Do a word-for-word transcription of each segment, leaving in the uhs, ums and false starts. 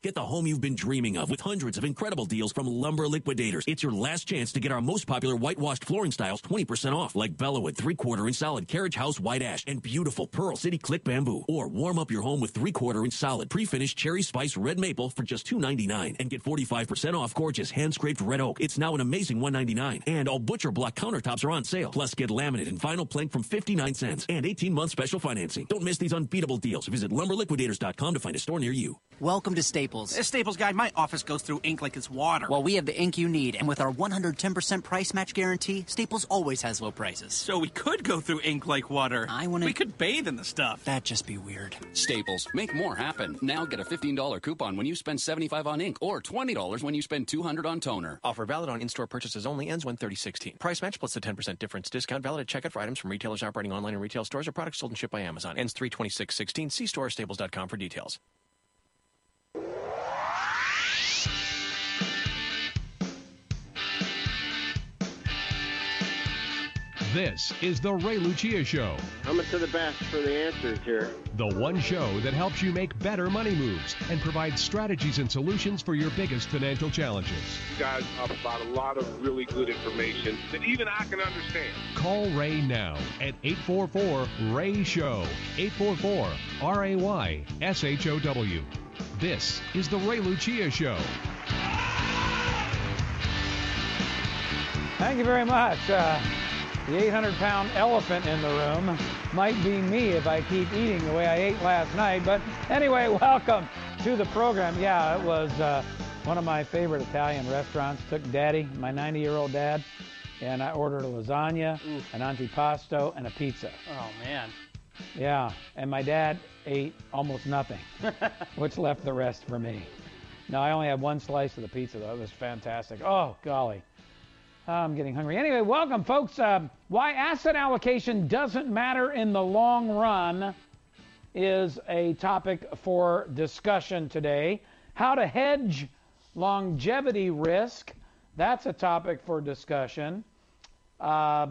Get the home you've been dreaming of with hundreds of incredible deals from Lumber Liquidators. It's your last chance to get our most popular whitewashed flooring styles twenty percent off, like Bellawood three-quarter inch solid Carriage House white ash and beautiful Pearl City Click bamboo. Or warm up your home with three-quarter inch solid pre-finished cherry spice red maple for just two ninety-nine, and get forty-five percent off gorgeous hand-scraped red oak. It's now an amazing one ninety-nine, and all Butcher Block countertops are on sale. Plus, get laminate and vinyl plank from fifty-nine cents and eighteen month special financing. Don't miss these unbeatable deals. Visit lumber liquidators dot com to find a store near you. Welcome to Staples. Uh, Staples guy, my office goes through ink like it's water. Well, we have the ink you need, and with our one hundred ten percent price match guarantee, Staples always has low prices. So we could go through ink like water. I want to... We could bathe in the stuff. That'd just be weird. Staples. Make more happen. Now get a fifteen dollar coupon when you spend seventy-five dollars on ink or twenty dollars when you spend two hundred dollars on toner. Offer valid on in-store purchases only. Ends one thirty sixteen. Price match plus the ten percent difference discount valid at checkout for items from retailers operating online and retail stores or products sold and shipped by Amazon. Ends three twenty-six sixteen. See store or staples dot com for details. This is the Ray Lucia Show. Coming to the best for the answers here. The one show that helps you make better money moves and provides strategies and solutions for your biggest financial challenges. You guys have about a lot of really good information that even I can understand. Call Ray now at eight four four, R A Y, SHOW. eight four four, R A Y, S H O W. This is the Ray Lucia Show. Thank you very much. Uh, The eight hundred pound elephant in the room might be me if I keep eating the way I ate last night. But anyway, welcome to the program. Yeah, it was uh, one of my favorite Italian restaurants. Took Daddy, my ninety-year-old dad, and I ordered a lasagna, Ooh. an antipasto, and a pizza. Oh, man. Yeah, and my dad ate almost nothing, which left the rest for me. No, I only had one slice of the pizza, though. It was fantastic. Oh, golly. I'm getting hungry. Anyway, welcome, folks. Uh, why asset allocation doesn't matter in the long run is a topic for discussion today. How to hedge longevity risk, that's a topic for discussion. Uh,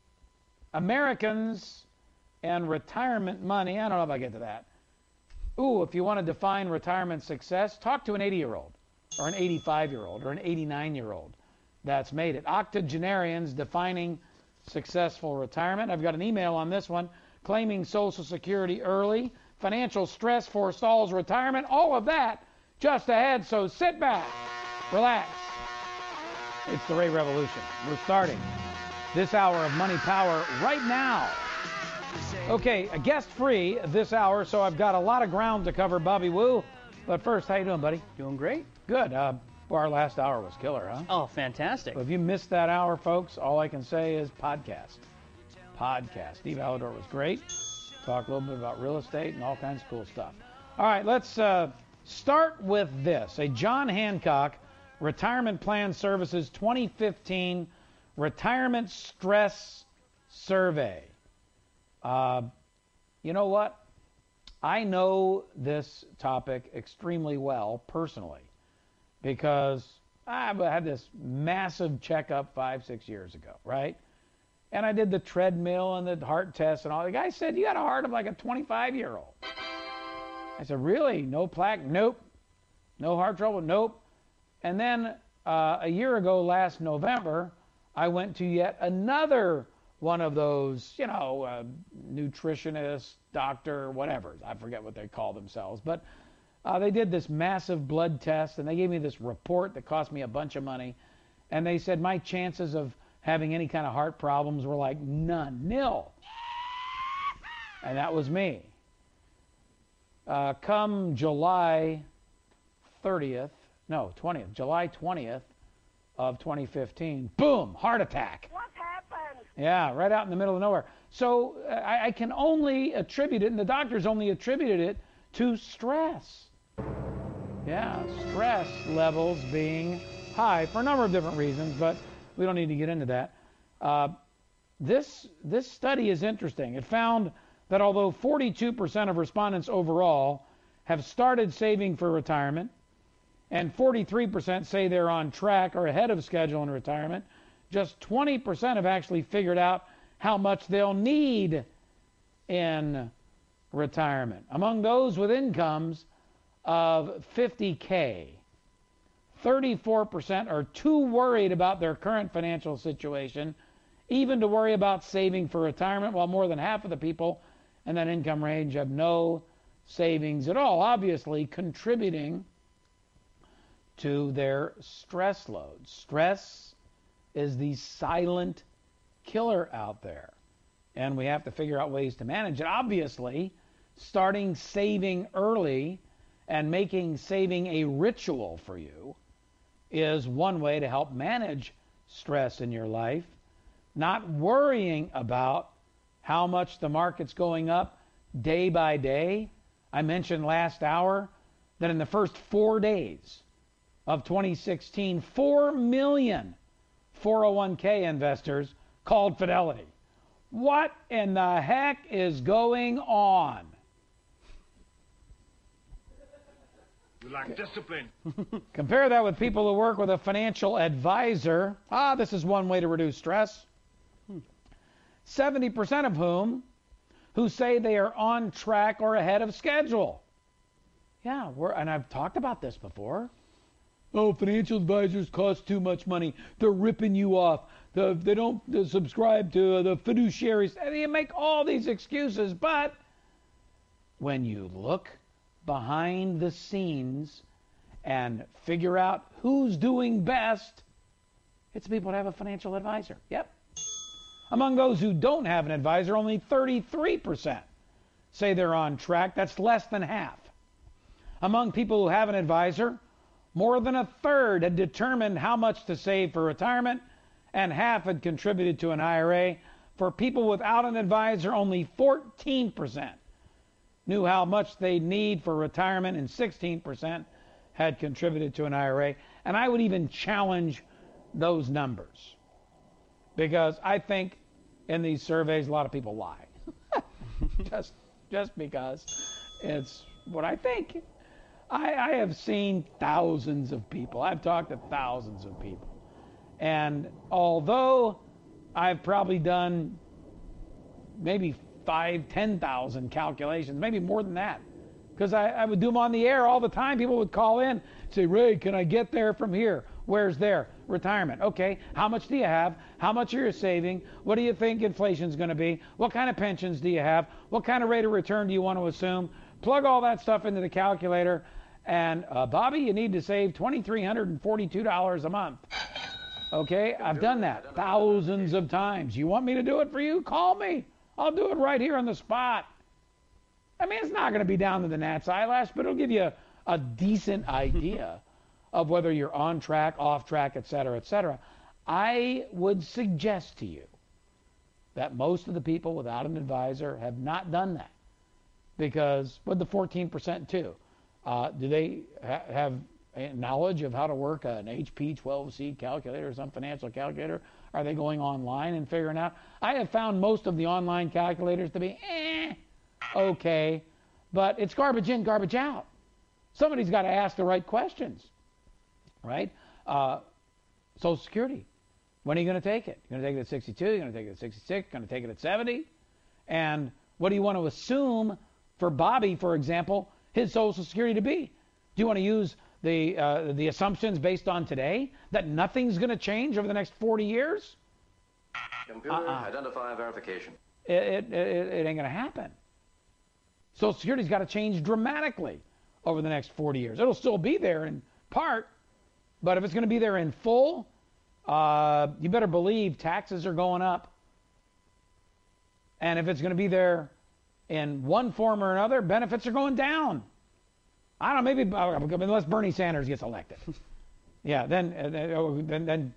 Americans and retirement money, I don't know if I get to that. Ooh, if you want to define retirement success, talk to an eighty-year-old or an eighty-five-year-old or an eighty-nine-year-old. That's made it. Octogenarians defining successful retirement. I've got an email on this one. Claiming Social Security early. Financial stress forestalls retirement. All of that just ahead. So sit back, relax. It's the Ray Revolution. We're starting this hour of Money Power right now. Okay, a guest free this hour, so I've got a lot of ground to cover, Bobby Wu. But first, how you doing, buddy? Doing great. Good. Uh, Well, our last hour was killer, huh? Oh, fantastic. So if you missed that hour, folks, all I can say is podcast. Podcast. Steve Alador was great. Talked a little bit about real estate and all kinds of cool stuff. All right, let's uh, start with this. A John Hancock Retirement Plan Services twenty fifteen Retirement Stress Survey. Uh, you know what? I know this topic extremely well personally, because I had this massive checkup five, six years ago, right? And I did the treadmill and the heart test and all. The guy said, you got a heart of like a twenty-five-year-old. I said, really? No plaque? Nope. No heart trouble? Nope. And then uh, a year ago, last November, I went to yet another one of those, you know, uh, nutritionist, doctor, whatever. I forget what they call themselves. But Uh, they did this massive blood test, and they gave me this report that cost me a bunch of money. And they said my chances of having any kind of heart problems were like none, nil. And that was me. Uh, come July thirtieth, no, twentieth, July twentieth of twenty fifteen, boom, heart attack. What happened? Yeah, right out in the middle of nowhere. So uh, I, I can only attribute it, and the doctors only attributed it to stress. Yeah, stress levels being high for a number of different reasons, but we don't need to get into that. Uh, this this study is interesting. It found that although forty-two percent of respondents overall have started saving for retirement, and forty-three percent say they're on track or ahead of schedule in retirement, just twenty percent have actually figured out how much they'll need in retirement. Among those with incomes of fifty K, thirty-four percent are too worried about their current financial situation even to worry about saving for retirement, while more than half of the people in that income range have no savings at all, obviously contributing to their stress load. Stress is the silent killer out there, and we have to figure out ways to manage it. Obviously, starting saving early and making saving a ritual for you is one way to help manage stress in your life. Not worrying about how much the market's going up day by day. I mentioned last hour that in the first four days of twenty sixteen, four million four oh one K investors called Fidelity. What in the heck is going on? You lack discipline. Compare that with people who work with a financial advisor. Ah, this is one way to reduce stress. seventy percent of whom who say they are on track or ahead of schedule. Yeah, we're, and I've talked about this before. Oh, financial advisors cost too much money. They're ripping you off. The, they don't they subscribe to the fiduciaries. And you make all these excuses, but when you look behind the scenes and figure out who's doing best, it's people that have a financial advisor. Yep. Among those who don't have an advisor, only thirty-three percent say they're on track. That's less than half. Among people who have an advisor, more than a third had determined how much to save for retirement, and half had contributed to an I R A. For people without an advisor, only fourteen percent knew how much they need for retirement, and sixteen percent had contributed to an I R A. And I would even challenge those numbers, because I think in these surveys a lot of people lie. just just because it's what I think. I, I have seen thousands of people. I've talked to thousands of people. And although I've probably done maybe five, ten thousand calculations, maybe more than that, because I, I would do them on the air all the time. People would call in, say, Ray, can I get there from here? Where's there? Retirement. Okay, how much do you have? How much are you saving? What do you think inflation's going to be? What kind of pensions do you have? What kind of rate of return do you want to assume? Plug all that stuff into the calculator, and uh, Bobby, you need to save two thousand three hundred forty-two dollars a month. Okay, I've done that thousands of times. You want me to do it for you? Call me. I'll do it right here on the spot. I mean, it's not going to be down to the gnat's eyelash, but it'll give you a, a decent idea of whether you're on track, off track, et cetera, et cetera. I would suggest to you that most of the people without an advisor have not done that, because with the fourteen percent too, uh, do they ha- have knowledge of how to work an H P twelve C calculator or some financial calculator? Are they going online and figuring out? I have found most of the online calculators to be eh, okay, but it's garbage in, garbage out. Somebody's got to ask the right questions, right? Uh, Social Security, when are you going to take it? You're going to take it at sixty-two, you're going to take it at sixty-six, you're going to take it at seventy? And what do you want to assume for Bobby, for example, his Social Security to be? Do you want to use the uh, the assumptions based on today, that nothing's going to change over the next forty years? Computer, uh-uh. Identify verification. It, it, it, it ain't going to happen. Social Security's got to change dramatically over the next forty years. It'll still be there in part, but if it's going to be there in full, uh, you better believe taxes are going up. And if it's going to be there in one form or another, benefits are going down. I don't know, maybe unless Bernie Sanders gets elected. Yeah, then uh, then, then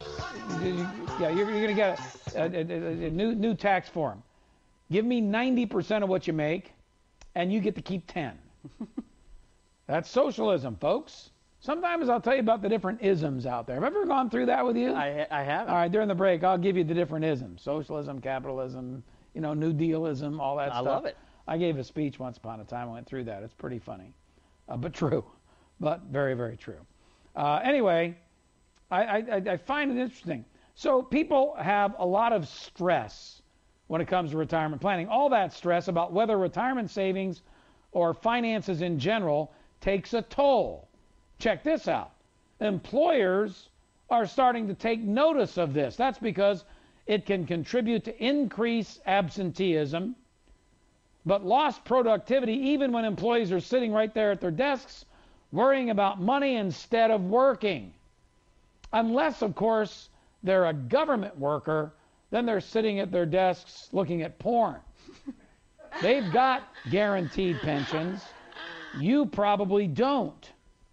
yeah, you're, you're going to get a, a, a, a new new tax form. Give me ninety percent of what you make, and you get to keep ten. That's socialism, folks. Sometimes I'll tell you about the different isms out there. Have I ever gone through that with you? I I have. All right, during the break, I'll give you the different isms: socialism, capitalism, you know, New Dealism, all that I stuff. I love it. I gave a speech once upon a time. I went through that. It's pretty funny. Uh, but true, but very, very true. Uh, anyway, I, I, I find it interesting. So people have a lot of stress when it comes to retirement planning. All that stress about whether retirement savings or finances in general takes a toll. Check this out. Employers are starting to take notice of this. That's because it can contribute to increased absenteeism, but lost productivity even when employees are sitting right there at their desks worrying about money instead of working. Unless, of course, they're a government worker, then they're sitting at their desks looking at porn. They've got guaranteed pensions. You probably don't.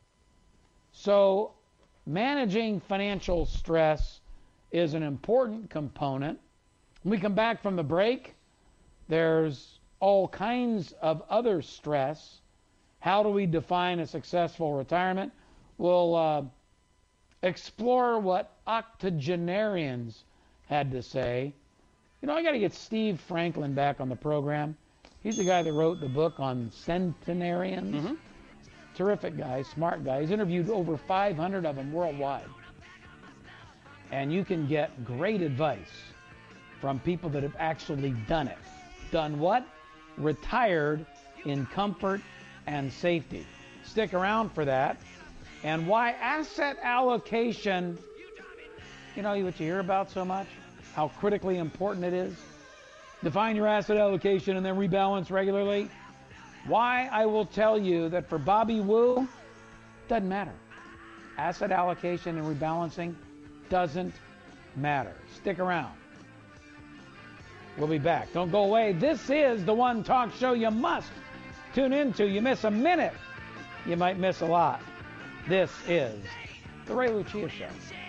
So managing financial stress is an important component. When we come back from the break, there's all kinds of other stress. How do we define a successful retirement? We'll uh, explore what octogenarians had to say. You know, I got to get Steve Franklin back on the program. He's the guy that wrote the book on centenarians. Mm-hmm. Terrific guy, smart guy. He's interviewed over five hundred of them worldwide. And you can get great advice from people that have actually done it. Done what? Retired in comfort and safety. Stick around for that. And why asset allocation, you know what you hear about so much? How critically important it is. Define your asset allocation and then rebalance regularly. Why I will tell you that for Bobby Wu, doesn't matter. Asset allocation and rebalancing doesn't matter. Stick around. We'll be back. Don't go away. This is the one talk show you must tune into. You miss a minute, you might miss a lot. This is the Ray Lucia Show.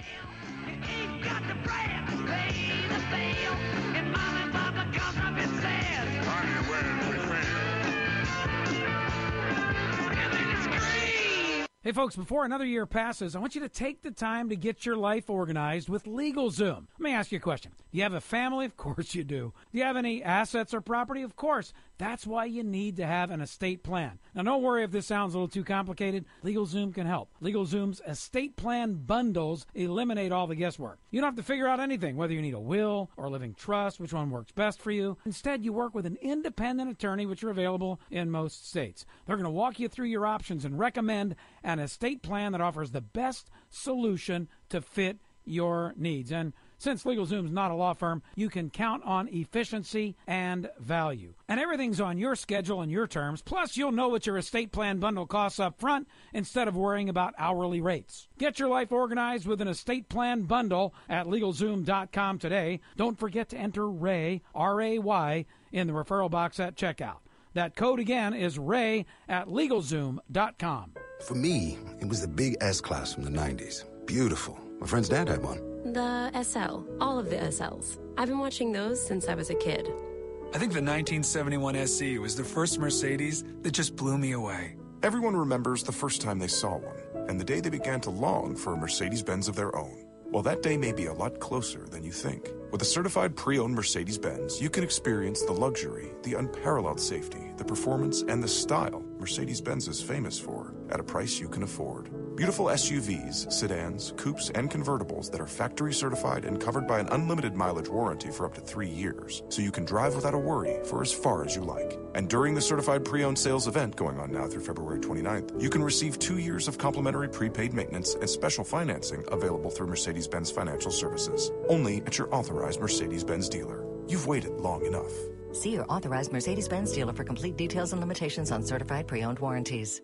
Hey folks, before another year passes, I want you to take the time to get your life organized with LegalZoom. Let me ask you a question. Do you have a family? Of course you do. Do you have any assets or property? Of course. That's why you need to have an estate plan. Now don't worry if this sounds a little too complicated. LegalZoom can help. LegalZoom's estate plan bundles eliminate all the guesswork. You don't have to figure out anything, whether you need a will or a living trust, which one works best for you. Instead, you work with an independent attorney, which are available in most states. They're going to walk you through your options and recommend an estate plan that offers the best solution to fit your needs. And since LegalZoom's not a law firm, you can count on efficiency and value. And everything's on your schedule and your terms. Plus, you'll know what your estate plan bundle costs up front instead of worrying about hourly rates. Get your life organized with an estate plan bundle at LegalZoom dot com today. Don't forget to enter Ray, R A Y, in the referral box at checkout. That code again is Ray at LegalZoom dot com. For me, it was the big S-Class from the nineties. Beautiful. My friend's dad had one. The S L. All of the S Ls. I've been watching those since I was a kid. I think the nineteen seventy-one S E was the first Mercedes that just blew me away. Everyone remembers the first time they saw one, and the day they began to long for a Mercedes-Benz of their own. Well, that day may be a lot closer than you think. With a certified pre-owned Mercedes-Benz, you can experience the luxury, the unparalleled safety, the performance, and the style Mercedes-Benz is famous for at a price you can afford. Beautiful S U Vs, sedans, coupes, and convertibles that are factory certified and covered by an unlimited mileage warranty for up to three years, so you can drive without a worry for as far as you like. And during the certified pre-owned sales event going on now through February twenty-ninth, you can receive two years of complimentary prepaid maintenance and special financing available through Mercedes-Benz Financial Services, only at your authorized Mercedes-Benz dealer. You've waited long enough. See your authorized Mercedes-Benz dealer for complete details and limitations on certified pre-owned warranties.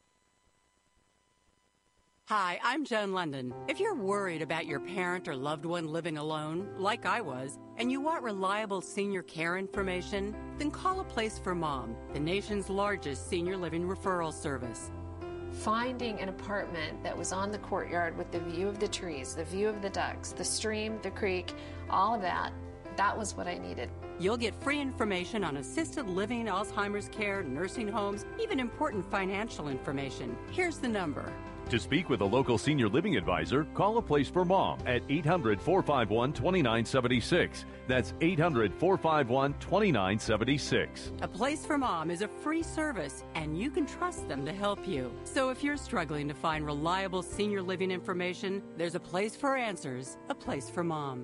Hi, I'm Joan London. If you're worried about your parent or loved one living alone, like I was, and you want reliable senior care information, then call A Place for Mom, the nation's largest senior living referral service. Finding an apartment that was on the courtyard with the view of the trees, the view of the ducks, the stream, the creek, all of that, that was what I needed. You'll get free information on assisted living, Alzheimer's care, nursing homes, even important financial information. Here's the number. To speak with a local senior living advisor, call A Place for Mom at eight hundred, four five one, two nine seven six. That's eight hundred, four five one, two nine seven six. A Place for Mom is a free service, and you can trust them to help you. So if you're struggling to find reliable senior living information, there's a place for answers, A Place for Mom.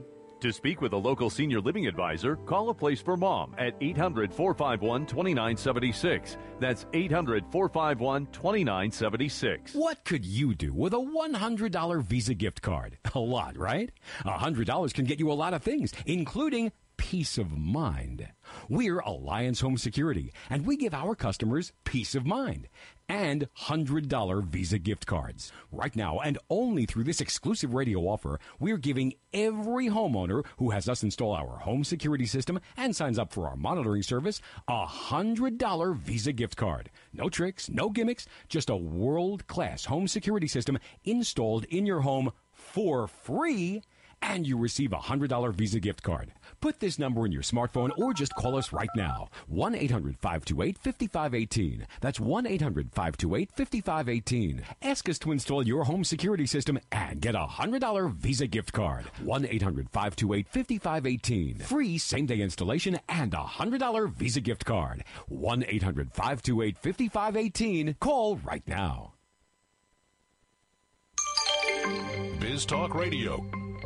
To speak with a local senior living advisor, call A Place for Mom at eight hundred, four five one, two nine seven six. That's eight hundred, four five one, two nine seven six. What could you do with a one hundred dollars Visa gift card? A lot, right? one hundred dollars can get you a lot of things, including peace of mind. We're Alliance Home Security, and we give our customers peace of mind and one hundred dollars Visa gift cards. Right now, and only through this exclusive radio offer, we're giving every homeowner who has us install our home security system and signs up for our monitoring service a one hundred dollars Visa gift card. No tricks, no gimmicks, just a world-class home security system installed in your home for free, and you receive a one hundred dollars Visa gift card. Put this number in your smartphone or just call us right now. one eight hundred, five two eight, five five one eight. That's one eight hundred, five two eight, five five one eight. Ask us to install your home security system and get a one hundred dollars Visa gift card. one eight hundred, five two eight, five five one eight. Free same-day installation and a one hundred dollars Visa gift card. one eight hundred, five two eight, five five one eight. Call right now. Biz Talk Radio.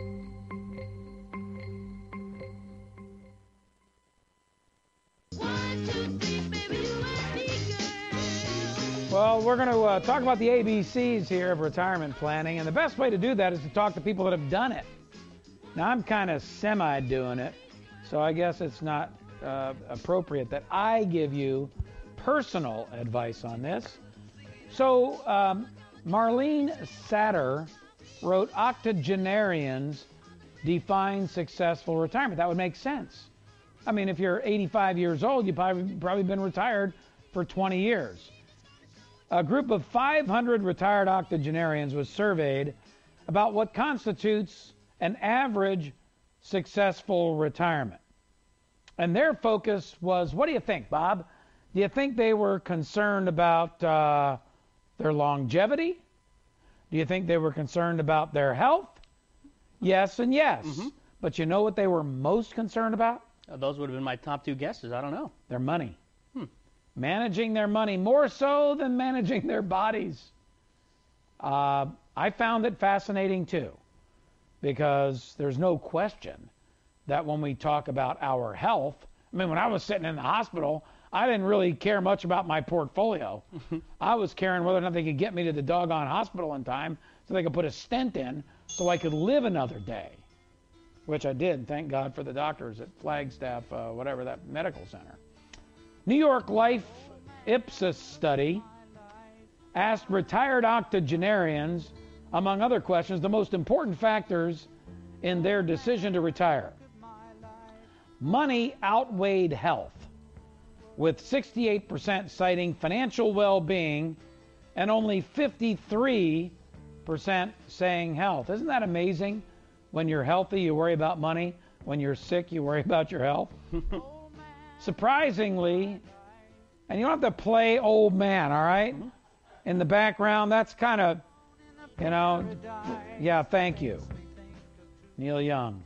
Well, we're going to uh, talk about the A B Cs here of retirement planning, and the best way to do that is to talk to people that have done it. Now, I'm kind of semi-doing it, so I guess it's not uh, appropriate that I give you personal advice on this. So, um, Marlene Satter wrote, Octogenarians define successful retirement. That would make sense. I mean, if you're eighty-five years old, you've probably, probably been retired for twenty years. A group of five hundred retired octogenarians was surveyed about what constitutes an average successful retirement. And their focus was, what do you think, Bob? Do you think they were concerned about uh, their longevity? Do you think they were concerned about their health? Yes and yes. Mm-hmm. But you know what they were most concerned about? Uh, those would have been my top two guesses. I don't know. Their money. Hmm. Managing their money more so than managing their bodies. Uh, I found it fascinating too, because there's no question that when we talk about our health, I mean, when I was sitting in the hospital, I didn't really care much about my portfolio. I was caring whether or not they could get me to the doggone hospital in time so they could put a stent in so I could live another day, which I did. Thank God for the doctors at Flagstaff, uh, whatever, that medical center. New York Life Ipsos study asked retired octogenarians, among other questions, the most important factors in their decision to retire. Money outweighed health, with sixty-eight percent citing financial well-being and only fifty-three percent saying health. Isn't that amazing? When you're healthy, you worry about money. When you're sick, you worry about your health. Surprisingly, and you don't have to play old man, all right? In the background, that's kind of, you know, yeah, thank you. Neil Young.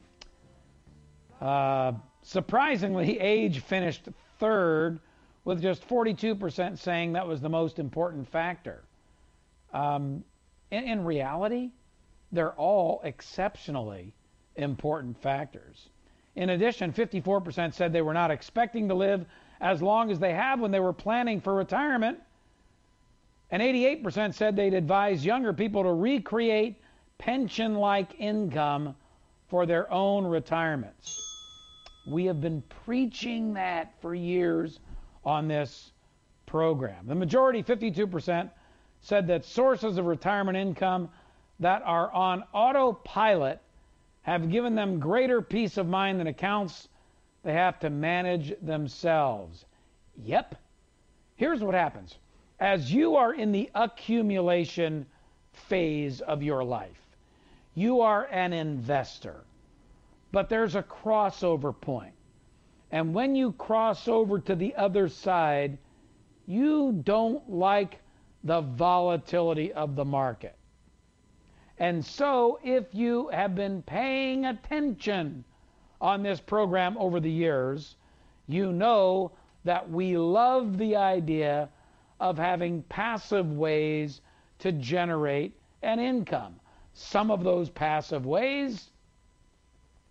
Uh, surprisingly, age finished third, with just forty-two percent saying that was the most important factor. Um, in, in reality, they're all exceptionally important factors. In addition, fifty-four percent said they were not expecting to live as long as they have when they were planning for retirement. And eighty-eight percent said they'd advise younger people to recreate pension-like income for their own retirements. We have been preaching that for years on this program. The majority, fifty-two percent, said that sources of retirement income that are on autopilot have given them greater peace of mind than accounts they have to manage themselves. Yep. Here's what happens. As you are in the accumulation phase of your life, you are an investor. But there's a crossover point. And when you cross over to the other side, you don't like the volatility of the market. And so if you have been paying attention on this program over the years, you know that we love the idea of having passive ways to generate an income. Some of those passive ways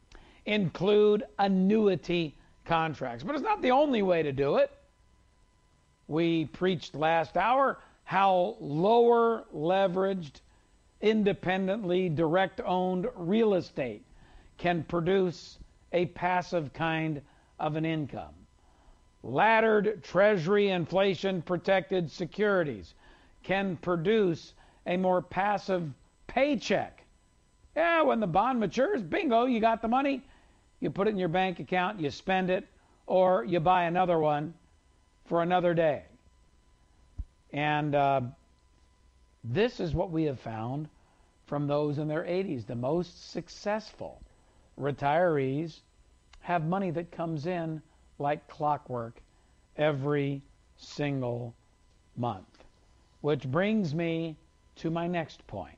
include annuity contracts. But it's not the only way to do it. We preached last hour how lower leveraged, independently direct-owned real estate can produce a passive kind of an income. Laddered Treasury inflation-protected securities can produce a more passive paycheck. Yeah, when the bond matures, bingo, you got the money. You put it in your bank account, you spend it, or you buy another one for another day. And uh, this is what we have found from those in their eighties. The most successful retirees have money that comes in like clockwork every single month. Which brings me to my next point.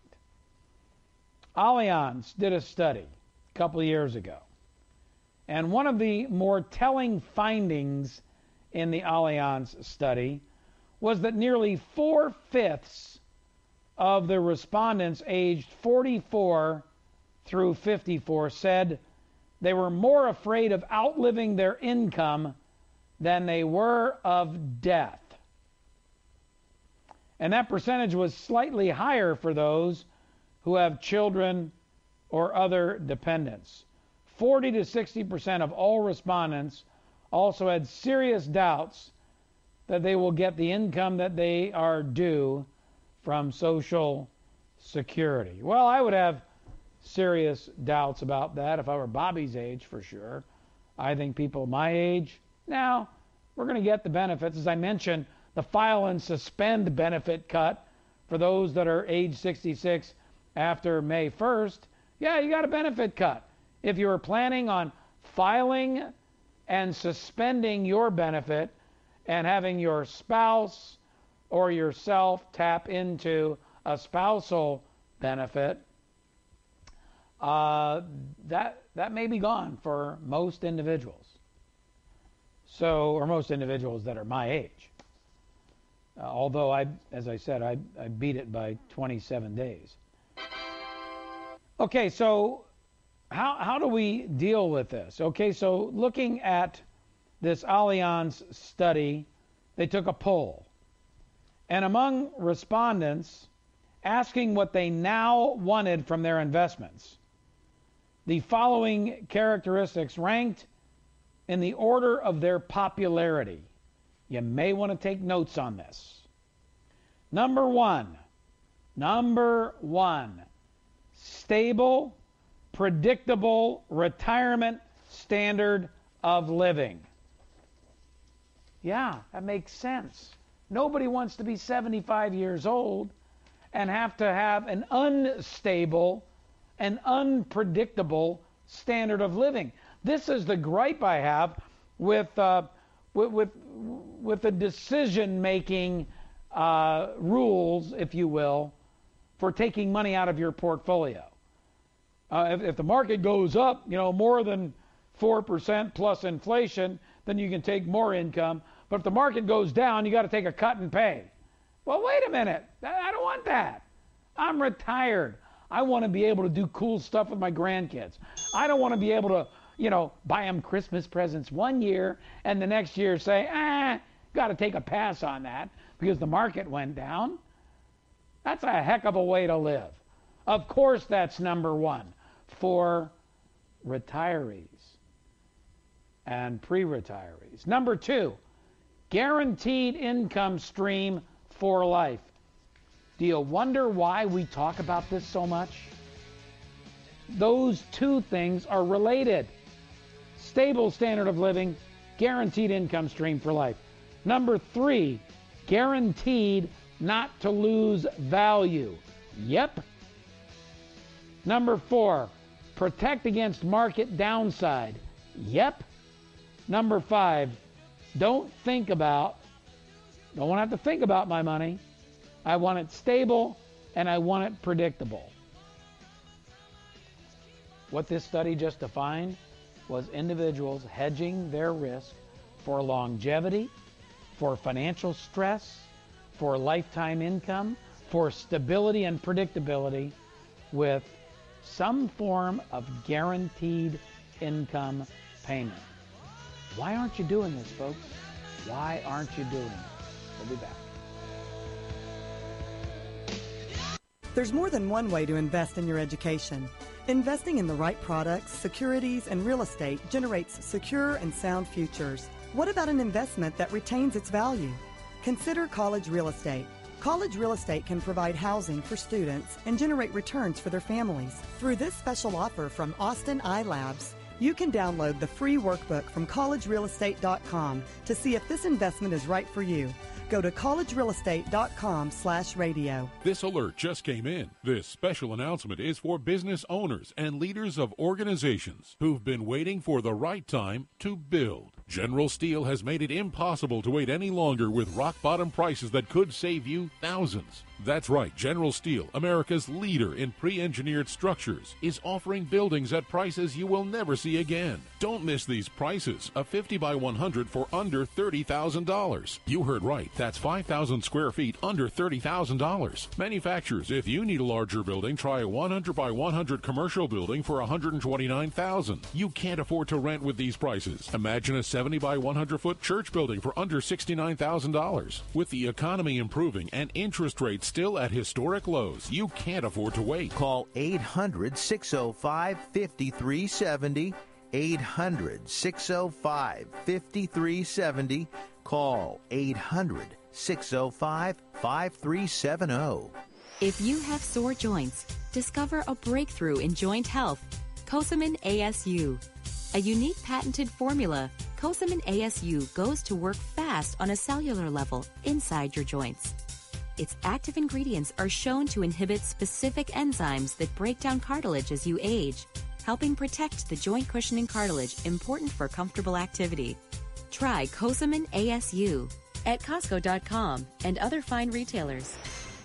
Allianz did a study a couple of years ago. And one of the more telling findings in the Allianz study was that nearly four-fifths of the respondents aged forty-four through fifty-four said they were more afraid of outliving their income than they were of death. And that percentage was slightly higher for those who have children or other dependents. forty to sixty percent of all respondents also had serious doubts that they will get the income that they are due from Social Security. Well, I would have serious doubts about that if I were Bobby's age, for sure. I think people my age, now, we're going to get the benefits. As I mentioned, the file and suspend benefit cut for those that are age sixty-six after May first, yeah, you got a benefit cut. If you were planning on filing and suspending your benefit and having your spouse or yourself tap into a spousal benefit, uh, that that may be gone for most individuals. So, or most individuals that are my age. Uh, although I, as I said, I, I beat it by twenty-seven days. Okay, so how how do we deal with this? Okay, so looking at this Allianz study, they took a poll. And among respondents asking what they now wanted from their investments, the following characteristics ranked in the order of their popularity. You may want to take notes on this. Number one, number one, stable, predictable retirement standard of living. Yeah, that makes sense. Nobody wants to be seventy-five years old and have to have an unstable and unpredictable standard of living. This is the gripe I have with uh, with, with with the decision-making uh, rules, if you will, for taking money out of your portfolio. Uh, if, if the market goes up, you know, more than four percent plus inflation, then you can take more income. But if the market goes down, you got to take a cut and pay. Well, wait a minute. I don't want that. I'm retired. I want to be able to do cool stuff with my grandkids. I don't want to be able to, you know, buy them Christmas presents one year and the next year say, ah, got to take a pass on that because the market went down. That's a heck of a way to live. Of course, that's number one for retirees and pre-retirees. Number two, guaranteed income stream for life. Do you wonder why we talk about this so much? Those two things are related. Stable standard of living, guaranteed income stream for life. Number three, guaranteed not to lose value. Yep. Number four, protect against market downside. Yep. Number five, don't think about, don't want to have to think about my money. I want it stable and I want it predictable. What this study just defined was individuals hedging their risk for longevity, for financial stress, for lifetime income, for stability and predictability with some form of guaranteed income payment. Why aren't you doing this, folks? Why aren't you doing it? We'll be back. There's more than one way to invest in your education. Investing in the right products, securities, and real estate generates secure and sound futures. What about an investment that retains its value? Consider college real estate. College real estate can provide housing for students and generate returns for their families. Through this special offer from Austin iLabs, you can download the free workbook from college real estate dot com to see if this investment is right for you. Go to college real estate dot com slash radio. This alert just came in. This special announcement is for business owners and leaders of organizations who've been waiting for the right time to build. General Steel has made it impossible to wait any longer with rock-bottom prices that could save you thousands. That's right, General Steel, America's leader in pre-engineered structures, is offering buildings at prices you will never see again. Don't miss these prices. A fifty by one hundred for under thirty thousand dollars. You heard right. That's five thousand square feet under thirty thousand dollars. Manufacturers, if you need a larger building, try a one hundred by one hundred commercial building for one hundred twenty-nine thousand dollars. You can't afford to rent with these prices. Imagine a seventy by one hundred foot church building for under sixty-nine thousand dollars. With the economy improving and interest rates still at historic lows, you can't afford to wait. Call eight hundred, six oh five, five three seven oh. eight hundred, six oh five, five three seven oh. Call eight hundred, six oh five, five three seven oh. If you have sore joints, discover a breakthrough in joint health. Cosamin A S U. A unique patented formula, Cosamin A S U goes to work fast on a cellular level inside your joints. Its active ingredients are shown to inhibit specific enzymes that break down cartilage as you age, helping protect the joint cushioning cartilage important for comfortable activity. Try Cosamin A S U at Costco dot com and other fine retailers.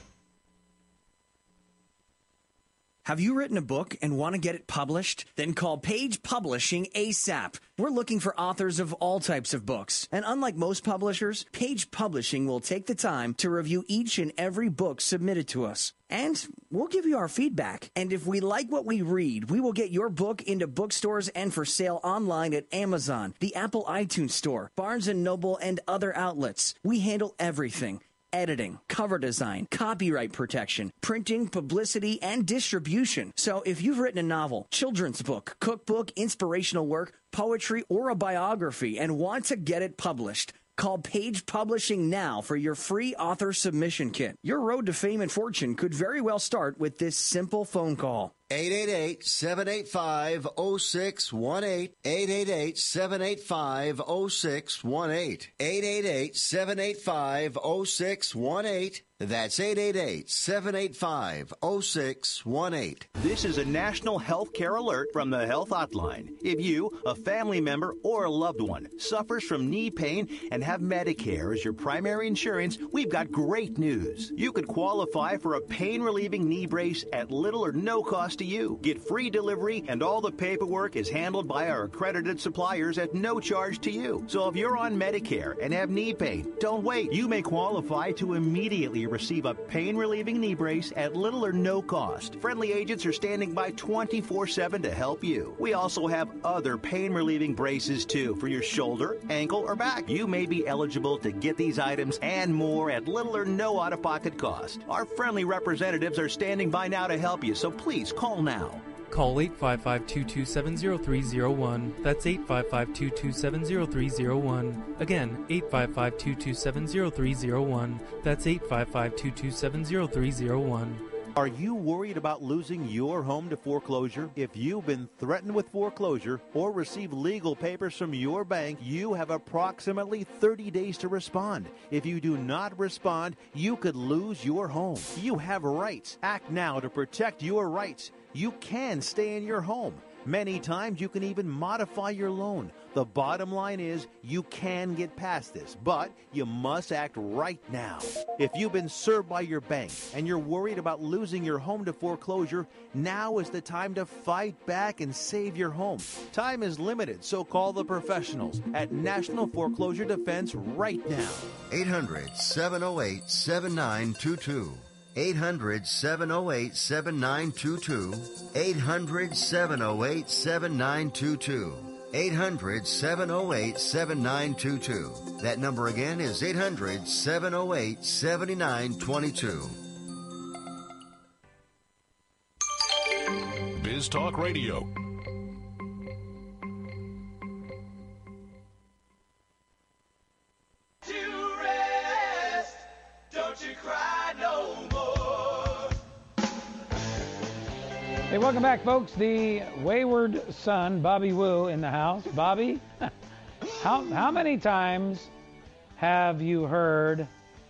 Have you written a book and want to get it published? Then call Page Publishing ASAP. We're looking for authors of all types of books. And unlike most publishers, Page Publishing will take the time to review each and every book submitted to us. And we'll give you our feedback. And if we like what we read, we will get your book into bookstores and for sale online at Amazon, the Apple iTunes Store, Barnes and Noble, and other outlets. We handle everything. Editing, cover design, copyright protection, printing, publicity, and distribution. So if you've written a novel, children's book, cookbook, inspirational work, poetry, or a biography and want to get it published, call Page Publishing now for your free author submission kit. Your road to fame and fortune could very well start with this simple phone call. eight eight eight, seven eight five, oh six one eight. eight eight eight, seven eight five, oh six one eight. eight eight eight, seven eight five, oh six one eight. That's eight eight eight, seven eight five, oh six one eight. This is a national health care alert from the Health Hotline. If you, a family member, or a loved one suffers from knee pain and have Medicare as your primary insurance, we've got great news. You could qualify for a pain-relieving knee brace at little or no cost to you. Get free delivery, and all the paperwork is handled by our accredited suppliers at no charge to you. So if you're on Medicare and have knee pain, don't wait. You may qualify to immediately receive a pain-relieving knee brace at little or no cost. Friendly agents are standing by twenty-four seven to help you. We also have other pain-relieving braces, too, for your shoulder, ankle, or back. You may be eligible to get these items and more at little or no out-of-pocket cost. Our friendly representatives are standing by now to help you, so please call now. Call eight five five, two two seven, zero three zero one. That's eight five five, two two seven, zero three zero one. Again, eight five five, two two seven, zero three zero one. That's eight five five, two two seven, zero three zero one. Are you worried about losing your home to foreclosure? If you've been threatened with foreclosure or received legal papers from your bank, you have approximately thirty days to respond. If you do not respond, you could lose your home. You have rights. Act now to protect your rights. You can stay in your home. Many times you can even modify your loan. The bottom line is you can get past this, but you must act right now. If you've been served by your bank and you're worried about losing your home to foreclosure, now is the time to fight back and save your home. Time is limited, so call the professionals at National Foreclosure Defense right now. eight hundred, seven oh eight, seven nine two two. eight hundred, seven oh eight, seven nine two two. eight hundred, seven oh eight, seven nine two two. eight hundred, seven oh eight, seven nine two two. That number again is eight hundred, seven oh eight, seven nine two two. Biz Talk Radio. Hey, welcome back, folks. The wayward son, Bobby Wu, in the house. Bobby, how how many times have you heard,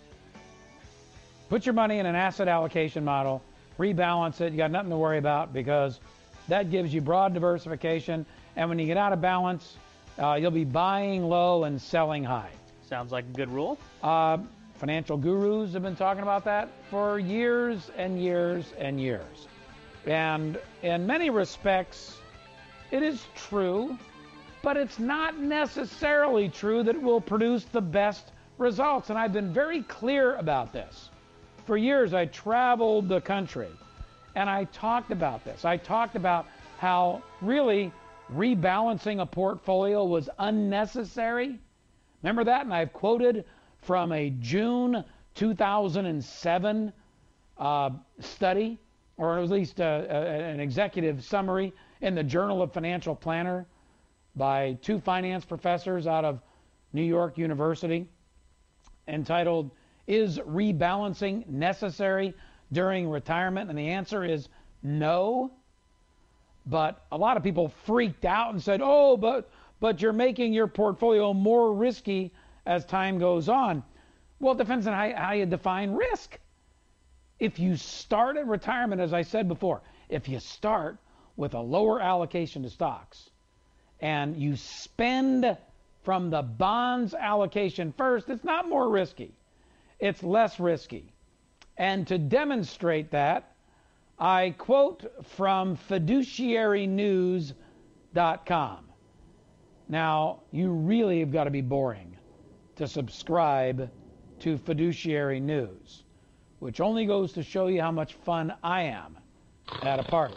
put your money in an asset allocation model, rebalance it, you got nothing to worry about, because that gives you broad diversification, and when you get out of balance, uh, you'll be buying low and selling high. Sounds like a good rule. Uh, financial gurus have been talking about that for years and years and years. And in many respects, it is true, but it's not necessarily true that it will produce the best results. And I've been very clear about this. For years, I traveled the country, and I talked about this. I talked about how really rebalancing a portfolio was unnecessary. Remember that? And I've quoted from a June two thousand seven uh, study, or at least uh, uh, an executive summary in the Journal of Financial Planner by two finance professors out of New York University, entitled, "Is Rebalancing Necessary During Retirement?" And the answer is no. But a lot of people freaked out and said, oh, but, but you're making your portfolio more risky as time goes on. Well, it depends on how, how you define risk. If you start at retirement, as I said before, if you start with a lower allocation to stocks and you spend from the bonds allocation first, it's not more risky. It's less risky. And to demonstrate that, I quote from fiduciary news dot com. Now, you really have got to be boring to subscribe to Fiduciary News, which only goes to show you how much fun I am at a party.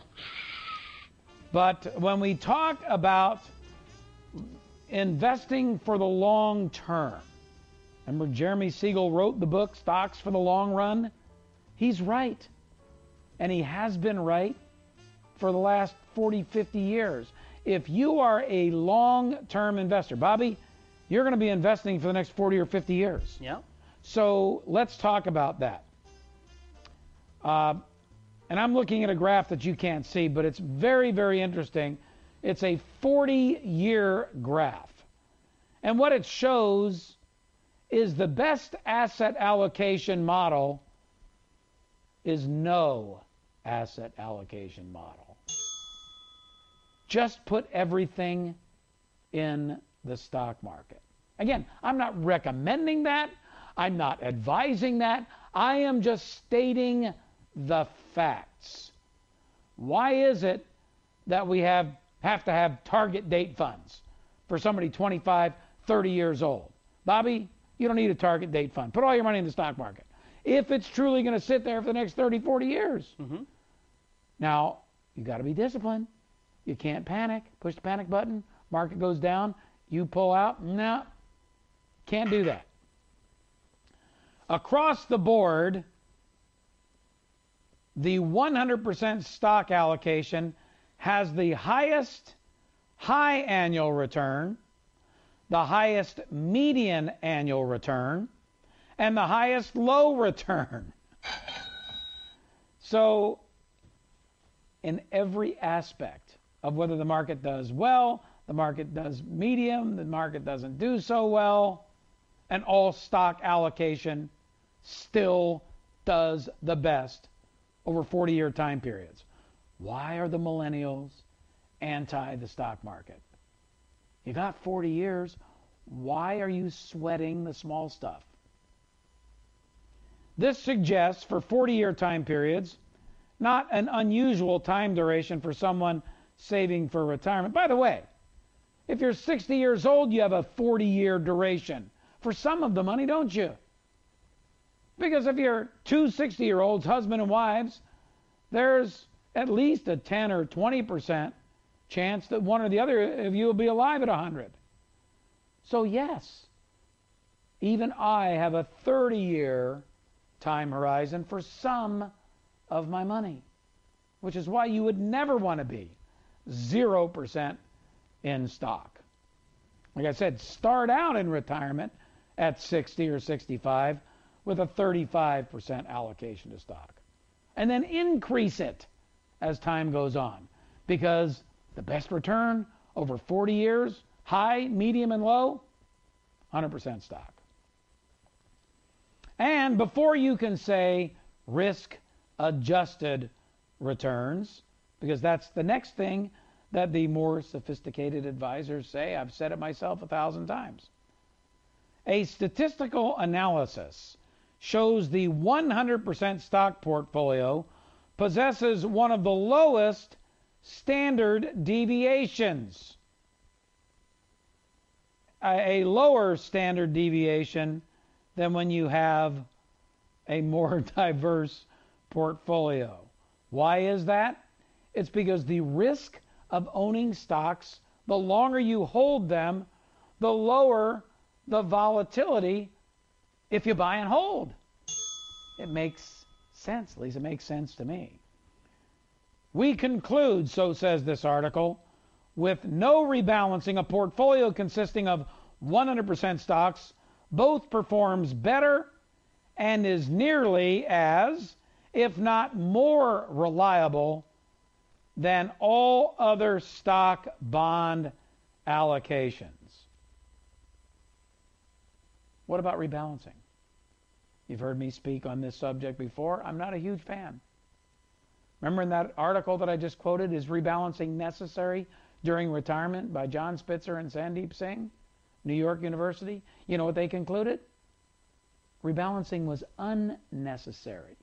But when we talk about investing for the long term, remember Jeremy Siegel wrote the book Stocks for the Long Run? He's right. And he has been right for the last forty, fifty years. If you are a long-term investor, Bobby, you're going to be investing for the next forty or fifty years. Yeah. So let's talk about that. Uh, and I'm looking at a graph that you can't see, but it's very, very interesting. It's a forty-year graph. And what it shows is the best asset allocation model is no asset allocation model. Just put everything in the stock market. Again, I'm not recommending that. I'm not advising that. I am just stating the facts. Why is it that we have have to have target date funds for somebody twenty-five, thirty years old? Bobby, you don't need a target date fund. Put all your money in the stock market. If it's truly going to sit there for the next thirty, forty years. Mm-hmm. Now, you got to be disciplined. You can't panic. Push the panic button. Market goes down. You pull out. No, can't do that. Across the board, the one hundred percent stock allocation has the highest high annual return, the highest median annual return, and the highest low return. So, in every aspect of whether the market does well, the market does medium, the market doesn't do so well, and all stock allocation still does the best over forty-year time periods. Why are the millennials anti the stock market? You got forty years. Why are you sweating the small stuff? This suggests for forty-year time periods, not an unusual time duration for someone saving for retirement. By the way, if you're sixty years old, you have a forty-year duration for some of the money, don't you? Because if you're two sixty-year-olds, husband and wives, there's at least a ten or twenty percent chance that one or the other of you will be alive at one hundred. So yes, even I have a thirty-year time horizon for some of my money, which is why you would never want to be zero percent in stock. Like I said, start out in retirement at sixty or sixty-five with a thirty-five percent allocation to stock. And then increase it as time goes on, because the best return over forty years, high, medium, and low, one hundred percent stock. And before you can say risk-adjusted returns, because that's the next thing that the more sophisticated advisors say, I've said it myself a thousand times. A statistical analysis shows the one hundred percent stock portfolio possesses one of the lowest standard deviations. A, a lower standard deviation than when you have a more diverse portfolio. Why is that? It's because the risk of owning stocks, the longer you hold them, the lower the volatility if you buy and hold. It makes sense. At least it makes sense to me. We conclude, so says this article, with no rebalancing, a portfolio consisting of one hundred percent stocks both performs better and is nearly as, if not more reliable than all other stock bond allocations. What about rebalancing? You've heard me speak on this subject before. I'm not a huge fan. Remember in that article that I just quoted, is rebalancing necessary during retirement by John Spitzer and Sandeep Singh, New York University? You know what they concluded? Rebalancing was unnecessary.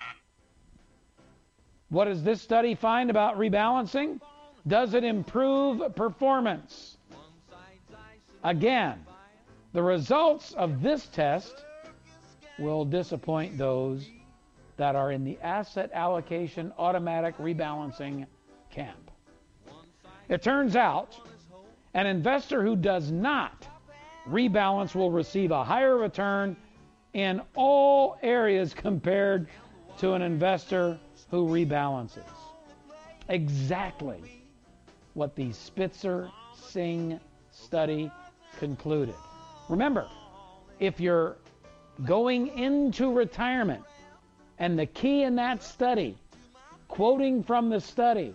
What does this study find about rebalancing? Does it improve performance? Again, the results of this test will disappoint those that are in the asset allocation automatic rebalancing camp. It turns out an investor who does not rebalance will receive a higher return in all areas compared to an investor who rebalances. Exactly what the Spitzer-Singh study concluded. Remember, if you're going into retirement, and the key in that study, quoting from the study,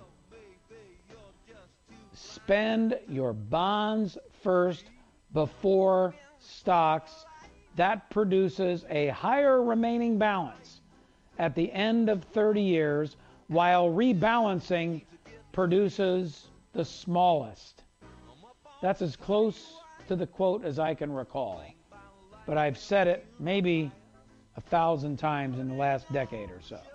spend your bonds first before stocks. That produces a higher remaining balance at the end of thirty years, while rebalancing produces the smallest. That's as close to the quote as I can recall. But I've said it maybe a thousand times in the last decade or so.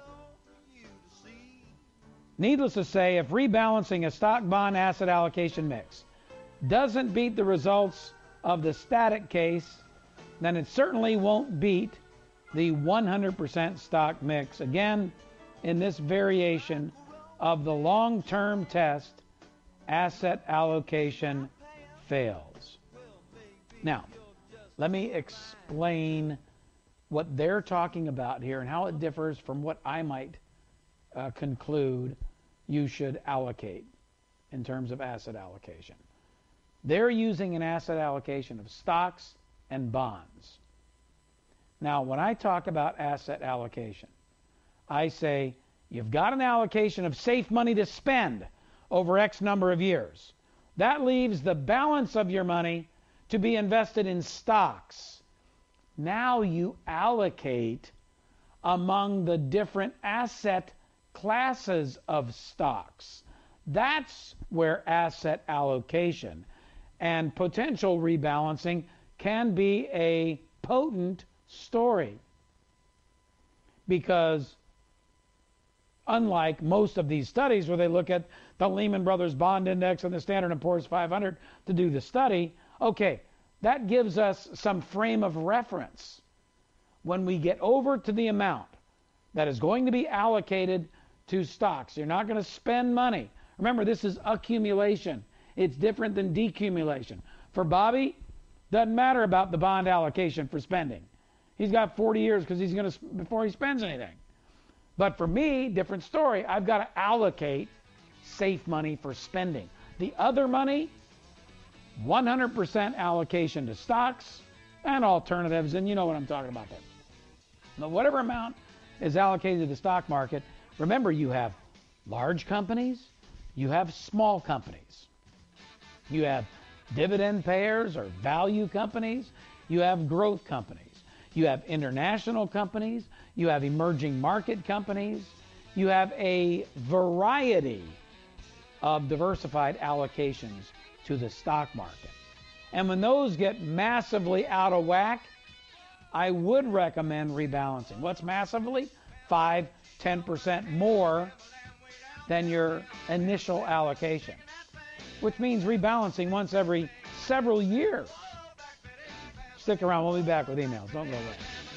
Needless to say, if rebalancing a stock bond asset allocation mix doesn't beat the results of the static case, then it certainly won't beat the one hundred percent stock mix. Again, in this variation of the long-term test, asset allocation fails. Now, let me explain what they're talking about here and how it differs from what I might uh, conclude you should allocate in terms of asset allocation. They're using an asset allocation of stocks and bonds. Now, when I talk about asset allocation, I say you've got an allocation of safe money to spend over X number of years. That leaves the balance of your money to be invested in stocks. Now you allocate among the different asset classes of stocks. That's where asset allocation and potential rebalancing can be a potent story. Because unlike most of these studies where they look at the Lehman Brothers Bond Index and the Standard and Poor's five hundred to do the study, okay, that gives us some frame of reference. when we get over to the amount that is going to be allocated to stocks, you're not going to spend money. Remember, this is accumulation. It's different than decumulation. For Bobby, doesn't matter about the bond allocation for spending. He's got forty years because he's going to before he spends anything. But for me, different story. I've got to allocate safe money for spending. The other money, one hundred percent allocation to stocks and alternatives, and you know what I'm talking about there. Now, whatever amount is allocated to the stock market, remember, you have large companies, you have small companies. You have dividend payers or value companies, you have growth companies. You have international companies, you have emerging market companies, you have a variety of diversified allocations to the stock market. And when those get massively out of whack, I would recommend rebalancing. What's massively? five, ten percent more than your initial allocation, which means rebalancing once every several years. Stick around. We'll be back with emails. Don't go away.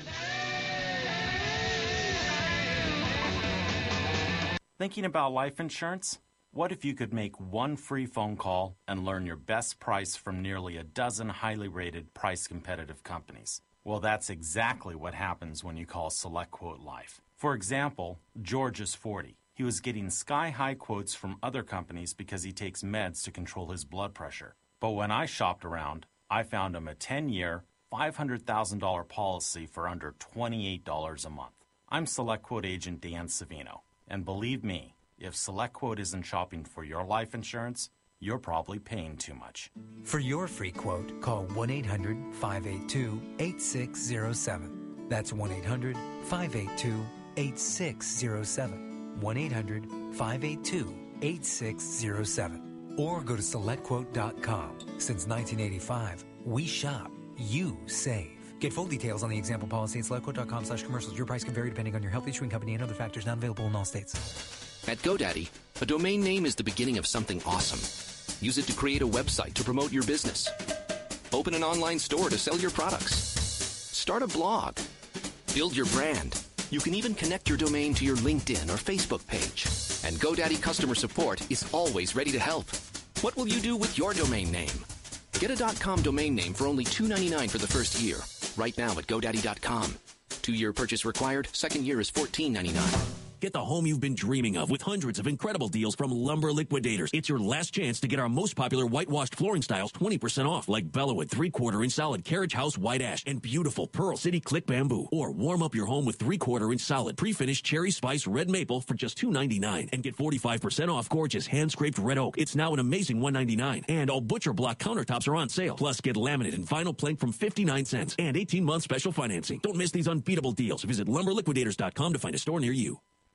Thinking about life insurance? What if you could make one free phone call and learn your best price from nearly a dozen highly rated, price-competitive companies? Well, that's exactly what happens when you call SelectQuote Life. For example, George is forty. He was getting sky-high quotes from other companies because he takes meds to control his blood pressure. But when I shopped around, I found him a ten-year, five hundred thousand dollars policy for under twenty-eight dollars a month. I'm SelectQuote agent Dan Savino, and believe me, if SelectQuote isn't shopping for your life insurance, you're probably paying too much. For your free quote, call one eight hundred, five eight two, eight six zero seven. That's one eight hundred, five eight two, eight six zero seven. one eight hundred, five eight two, eight six zero seven. Or go to select quote dot com. Since nineteen eighty-five, we shop, you save. Get full details on the example policy at select quote dot com slash commercials. Your price can vary depending on your health issuing company and other factors not available in all states. At GoDaddy, a domain name is the beginning of something awesome. Use it to create a website to promote your business. Open an online store to sell your products. Start a blog. Build your brand. You can even connect your domain to your LinkedIn or Facebook page. And GoDaddy customer support is always ready to help. What will you do with your domain name? Get a .com domain name for only two dollars and ninety-nine cents for the first year. Right now at GoDaddy dot com. Two-year purchase required. Second year is fourteen dollars and ninety-nine cents. Get the home you've been dreaming of with hundreds of incredible deals from Lumber Liquidators. It's your last chance to get our most popular whitewashed flooring styles twenty percent off, like Bellawood three-quarter inch solid Carriage House White Ash and beautiful Pearl City Click Bamboo. Or warm up your home with three-quarter inch solid pre-finished Cherry Spice Red Maple for just two dollars and ninety-nine cents. And get forty-five percent off gorgeous hand-scraped Red Oak. It's now an amazing one dollar and ninety-nine cents. And all Butcher Block countertops are on sale. Plus, get laminate and vinyl plank from fifty-nine cents. And eighteen month special financing. Don't miss these unbeatable deals. Visit lumber liquidators dot com to find a store near you.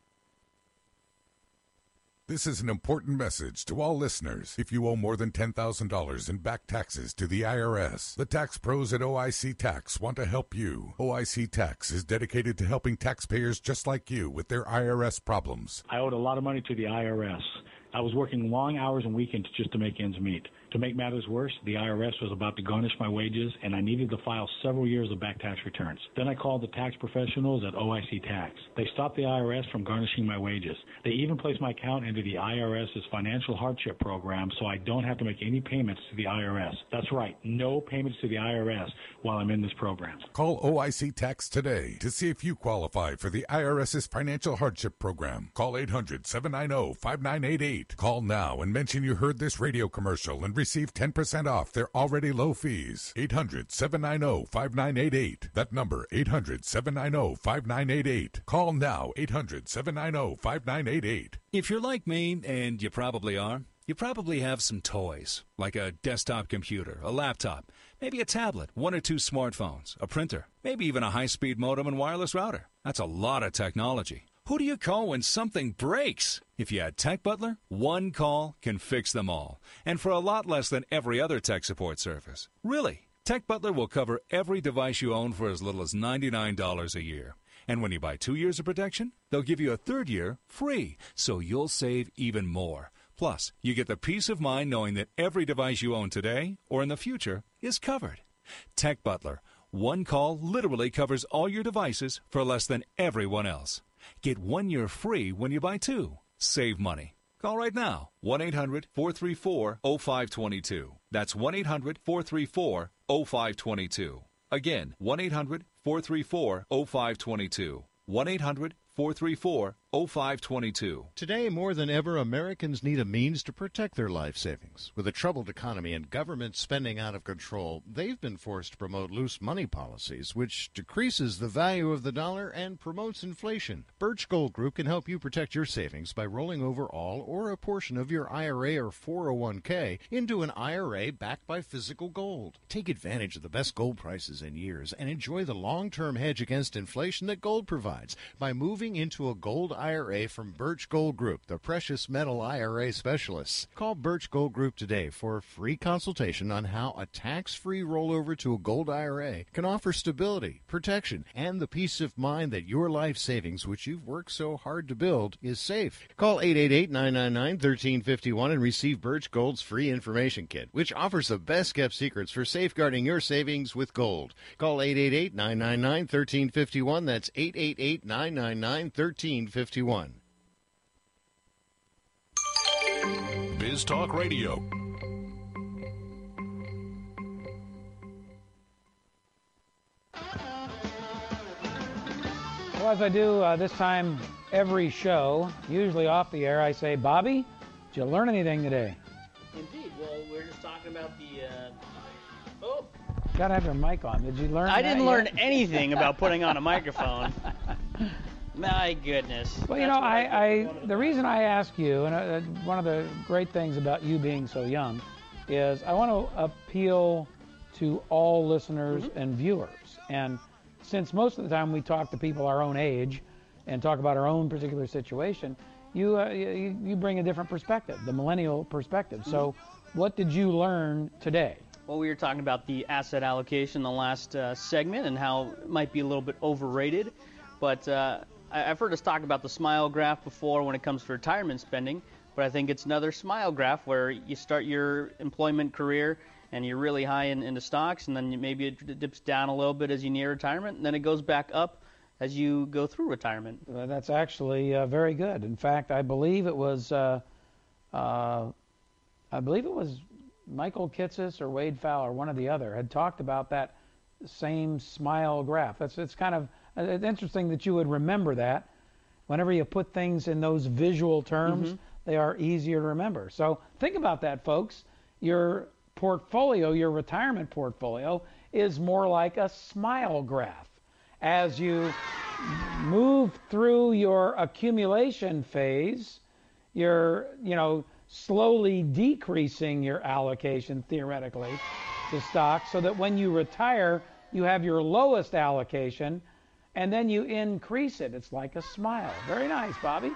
This is an important message to all listeners. If you owe more than ten thousand dollars in back taxes to the I R S, the tax pros at O I C Tax want to help you. O I C Tax is dedicated to helping taxpayers just like you with their I R S problems. I owed a lot of money to the I R S. I was working long hours and weekends just to make ends meet. To make matters worse, the I R S was about to garnish my wages, and I needed to file several years of back tax returns. Then I called the tax professionals at O I C Tax. They stopped the I R S from garnishing my wages. They even placed my account into the IRS's financial hardship program, so I don't have to make any payments to the I R S. That's right, no payments to the I R S while I'm in this program. Call O I C Tax today to see if you qualify for the IRS's financial hardship program. Call eight hundred, seven nine zero, five nine eight eight. Call now and mention you heard this radio commercial and receive ten percent off their already low fees. eight hundred, seven nine zero, five nine eight eight. That number, eight hundred, seven nine zero, five nine eight eight. Call now, eight hundred, seven nine zero, five nine eight eight. If you're like me, and you probably are, you probably have some toys, like a desktop computer, a laptop, maybe a tablet, one or two smartphones, a printer, maybe even a high-speed modem and wireless router. That's a lot of technology. Who do you call when something breaks? If you had Tech Butler, one call can fix them all. And for a lot less than every other tech support service. Really, Tech Butler will cover every device you own for as little as ninety-nine dollars a year. And when you buy two years of protection, they'll give you a third year free, so you'll save even more. Plus, you get the peace of mind knowing that every device you own today or in the future is covered. Tech Butler, One call literally covers all your devices for less than everyone else. Get one year free when you buy two. Save money. Call right now. one eight hundred four three four oh five two two. That's one eight hundred four three four oh five two two. Again, one eight hundred four three four oh five two two. one eight hundred four three four oh five two two. Today, more than ever, Americans need a means to protect their life savings. With a troubled economy and government spending out of control, they've been forced to promote loose money policies, which decreases the value of the dollar and promotes inflation. Birch Gold Group can help you protect your savings by rolling over all or a portion of your I R A or four oh one k into an I R A backed by physical gold. Take advantage of the best gold prices in years and enjoy the long-term hedge against inflation that gold provides by moving into a gold I R A from Birch Gold Group, the precious metal I R A specialists. Call Birch Gold Group today for a free consultation on how a tax-free rollover to a gold I R A can offer stability, protection, and the peace of mind that your life savings, which you've worked so hard to build, is safe. Call eight eight eight, nine nine nine, one three five one and receive Birch Gold's free information kit, which offers the best-kept secrets for safeguarding your savings with gold. Call eight eight eight, nine nine nine, one three five one. That's eight eight eight, nine nine nine, one three five one. Biz Talk Radio. Well, as I do uh, this time every show, usually off the air, I say, Bobby, did you learn anything today? Indeed. Well, we're just talking about the... Uh... Oh. Got to have your mic on. Did you learn I that didn't yet? learn anything about putting on a microphone. My goodness. Well, you know, I, I the reason I ask you, and uh, one of the great things about you being so young, is I want to appeal to all listeners mm-hmm. and viewers. And since most of the time we talk to people our own age and talk about our own particular situation, you uh, you, you bring a different perspective, the millennial perspective. Mm-hmm. So what did you learn today? Well, we were talking about the asset allocation in the last uh, segment and how it might be a little bit overrated. But uh, I've heard us talk about the SMILE graph before when it comes to retirement spending, but I think it's another SMILE graph where you start your employment career and you're really high in, in the stocks, and then you, maybe it dips down a little bit as you near retirement, and then it goes back up as you go through retirement. Well, that's actually uh, very good. In fact, I believe it was, uh, uh, I believe it was Michael Kitces or Wade Fowler, one or the other, had talked about that same SMILE graph. It's it's kind of it's interesting that you would remember that. Whenever you put things in those visual terms, mm-hmm. they are easier to remember. So think about that, folks. Your portfolio, your retirement portfolio, is more like a SMILE graph. As you move through your accumulation phase, you're, you know, slowly decreasing your allocation, theoretically, to stocks, so that when you retire, you have your lowest allocation, and then you increase it. It's like a smile. Very nice, Bobby.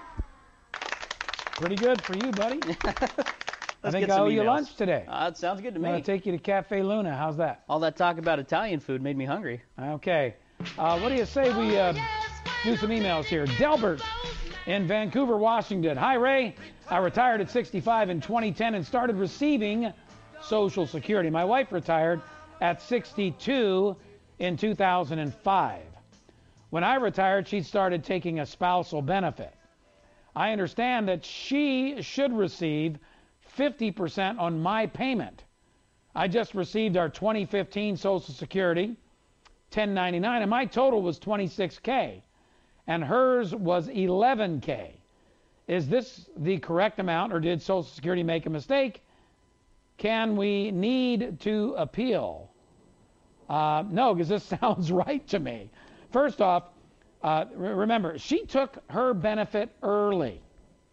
Pretty good for you, buddy. I think I owe you lunch today. Uh, that sounds good to me. I'm going to take you to Cafe Luna. How's that? All that talk about Italian food made me hungry. Okay. Uh, what do you say we uh, do some emails here? Delbert in Vancouver, Washington. Hi, Ray. I retired at sixty-five in twenty ten and started receiving Social Security. My wife retired at sixty-two in two thousand five. When I retired, she started taking a spousal benefit. I understand that she should receive fifty percent on my payment. I just received our twenty fifteen Social Security, ten ninety-nine, and my total was twenty-six K, and hers was eleven K. Is this the correct amount, or did Social Security make a mistake? Can we need to appeal? Uh, no, because this sounds right to me. First off, uh, re- remember, she took her benefit early.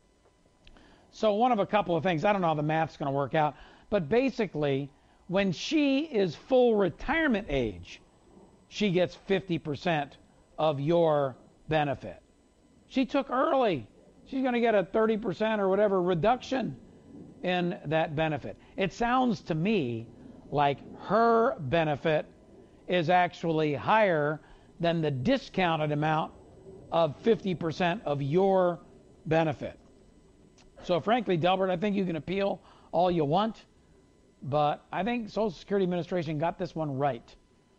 So one of a couple of things, I don't know how the math's going to work out, but basically, when she is full retirement age, she gets fifty percent of your benefit. She took early. She's going to get a thirty percent or whatever reduction in that benefit. It sounds to me like her benefit is actually higher than the discounted amount of fifty percent of your benefit. So frankly, Delbert, I think you can appeal all you want, but I think Social Security Administration got this one right.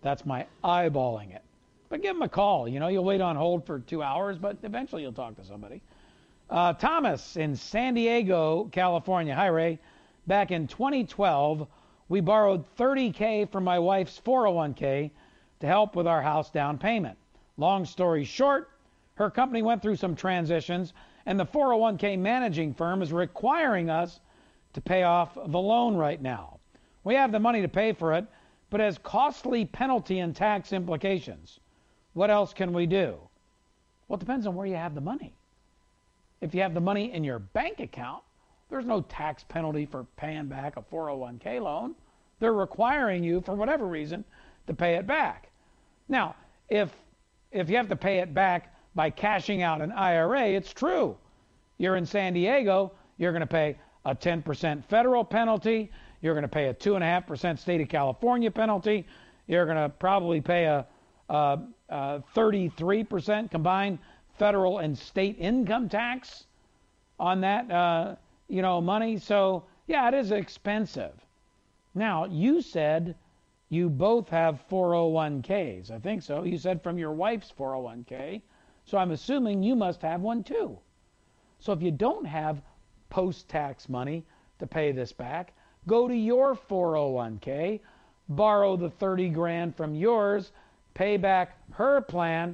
That's my eyeballing it. But give them a call. You know, you'll wait on hold for two hours, but eventually you'll talk to somebody. Uh, Thomas in San Diego, California. Hi, Ray. Back in twenty twelve, we borrowed thirty thousand dollars from my wife's four oh one k to help with our house down payment. Long story short, her company went through some transitions, and the four oh one k managing firm is requiring us to pay off the loan right now. We have the money to pay for it, but has costly penalty and tax implications. What else can we do? Well, it depends on where you have the money. If you have the money in your bank account, there's no tax penalty for paying back a four oh one k loan. They're requiring you, for whatever reason, to pay it back. Now, if if you have to pay it back by cashing out an I R A, it's true. You're in San Diego, you're going to pay a ten percent federal penalty. You're going to pay a two point five percent state of California penalty. You're going to probably pay a, a, a thirty-three percent combined federal and state income tax on that, uh, you know, money. So, yeah, it is expensive. Now, you said you both have four oh one k's. I think so. You said from your wife's four oh one k. So I'm assuming you must have one too. So if you don't have post-tax money to pay this back, go to your four oh one k, borrow the thirty grand from yours, pay back her plan.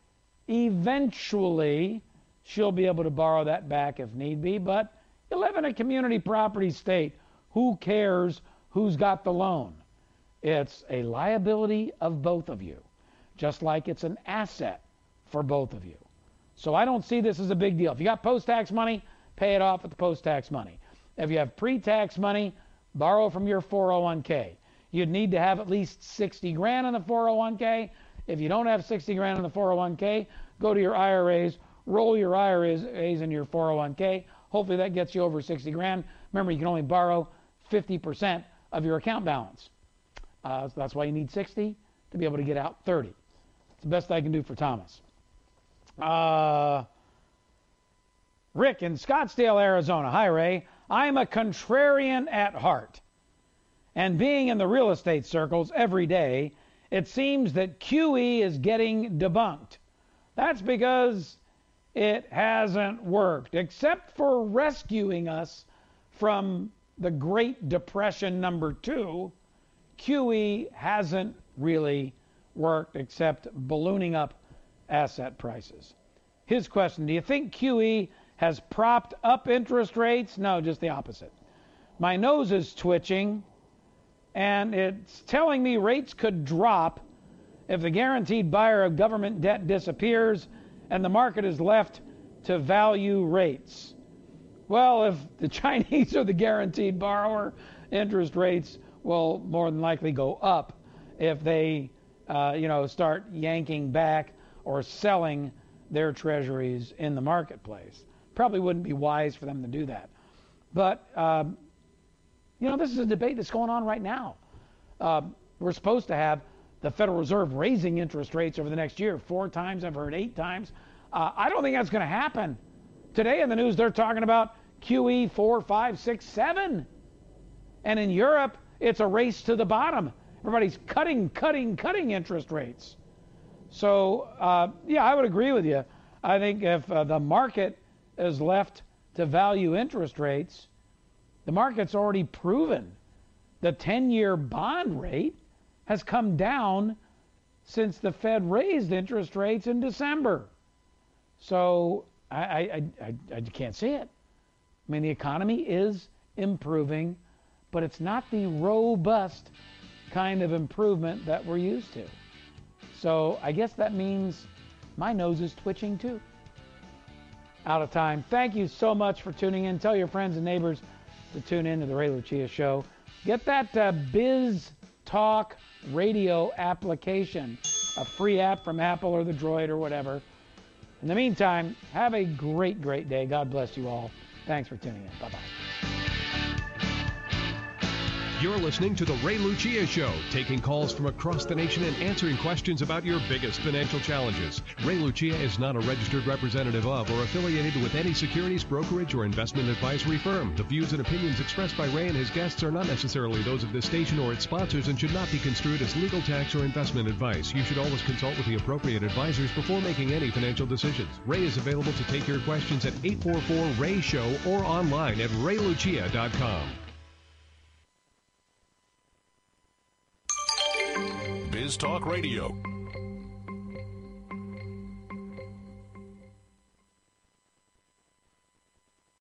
Eventually, she'll be able to borrow that back if need be, but you live in a community property state. Who cares who's got the loan? It's a liability of both of you, just like it's an asset for both of you. So I don't see this as a big deal. If you got post-tax money, pay it off with the post-tax money. If you have pre-tax money, borrow from your four oh one k. You'd need to have at least sixty grand in the four oh one k. If you don't have sixty grand in the four oh one k, go to your I R As, roll your I R As in your four oh one k. Hopefully that gets you over sixty grand. Remember, you can only borrow fifty percent of your account balance. Uh, so that's why you need sixty to be able to get out thirty. It's the best I can do for Thomas. Uh, Rick in Scottsdale, Arizona. Hi, Ray. I'm a contrarian at heart. And being in the real estate circles every day, it seems that Q E is getting debunked. That's because it hasn't worked, except for rescuing us from the Great Depression number two. Q E hasn't really worked except ballooning up asset prices. His question, do you think Q E has propped up interest rates? No, just the opposite. My nose is twitching, and it's telling me rates could drop if the guaranteed buyer of government debt disappears and the market is left to value rates. Well, if the Chinese are the guaranteed borrower, interest rates will more than likely go up if they, uh, you know, start yanking back or selling their treasuries in the marketplace. Probably wouldn't be wise for them to do that. But, um, you know, this is a debate that's going on right now. Uh, we're supposed to have the Federal Reserve raising interest rates over the next year. Four times, I've heard eight times. Uh, I don't think that's going to happen. Today in the news, they're talking about Q E four, five, six, seven. And in Europe, it's a race to the bottom. Everybody's cutting, cutting, cutting interest rates. So, uh, yeah, I would agree with you. I think if uh, the market is left to value interest rates, the market's already proven the ten-year bond rate has come down since the Fed raised interest rates in December. So I, I, I, I can't see it. I mean, the economy is improving, but it's not the robust kind of improvement that we're used to. So I guess that means my nose is twitching too. Out of time. Thank you so much for tuning in. Tell your friends and neighbors to tune in to the Ray Lucia Show. Get that uh, Biz Talk radio application, a free app from Apple or the Droid or whatever. In the meantime, have a great, great day. God bless you all. Thanks for tuning in. Bye-bye. You're listening to The Ray Lucia Show, taking calls from across the nation and answering questions about your biggest financial challenges. Ray Lucia is not a registered representative of or affiliated with any securities, brokerage, or investment advisory firm. The views and opinions expressed by Ray and his guests are not necessarily those of this station or its sponsors and should not be construed as legal, tax, or investment advice. You should always consult with the appropriate advisors before making any financial decisions. Ray is available to take your questions at eight four four, R A Y, SHOW or online at ray lucia dot com. Biz Talk Radio,